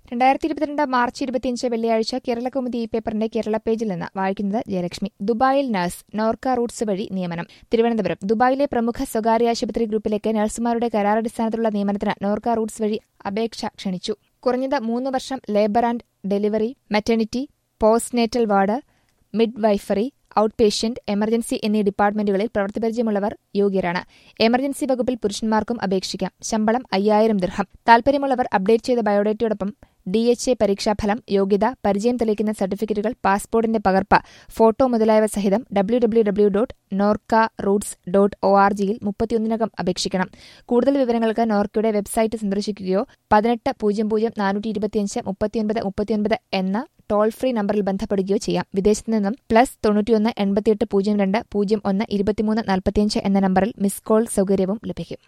2022 March 25 വെള്ളിയാഴ്ച കേരളകൗമുദി ഈ പേപ്പറിന്റെ കേരള പേജിൽ നിന്ന് വായിക്കുന്നത് ജയലക്ഷ്മി. ദുബായിൽ നഴ്സ് നോർക്ക റൂട്ട്സ് വഴി നിയമനം. തിരുവനന്തപുരം. ദുബായിലെ പ്രമുഖ സ്വകാര്യ ആശുപത്രി ഗ്രൂപ്പിലേക്ക് നഴ്സുമാരുടെ കരാറടിസ്ഥാനത്തിലുള്ള നിയമനത്തിന് നോർക്ക റൂട്ട്സ് വഴി അപേക്ഷ ക്ഷണിച്ചു. കുറഞ്ഞത് 3 വർഷം labour and delivery, maternity, postnatal ward, midwifery, out patient, emergency എന്നീ ഡിപ്പാർട്ട്മെന്റുകളിൽ പ്രവൃത്തിപരിചയമുള്ളവർ യോഗ്യരാണ്. എമർജൻസി വകുപ്പിൽ പുരുഷന്മാർക്കും അപേക്ഷിക്കാം. ശമ്പളം 5000 ദിർഹം. താൽപര്യമുള്ളവർ അപ്ഡേറ്റ് ചെയ്ത ബയോഡേറ്റയോടൊപ്പം DHA പരീക്ഷാഫലം, യോഗ്യത, പരിചയം തെളിയിക്കുന്ന സർട്ടിഫിക്കറ്റുകൾ, പാസ്പോർട്ടിന്റെ പകർപ്പ്, ഫോട്ടോ മുതലായവ സഹിതം www.norcaroots.org യിൽ 31-നകം അപേക്ഷിക്കണം. കൂടുതൽ വിവരങ്ങൾക്ക് നോർക്കയുടെ വെബ്സൈറ്റ് സന്ദർശിക്കുകയോ 18-025-39-39 എന്ന ടോൾ ഫ്രീ നമ്പറിൽ ബന്ധപ്പെടുകയോ ചെയ്യാം. വിദേശത്തു നിന്നും +91 88 02 01 23 45 എന്ന നമ്പറിൽ മിസ് കോൾ സൗകര്യവും ലഭിക്കും.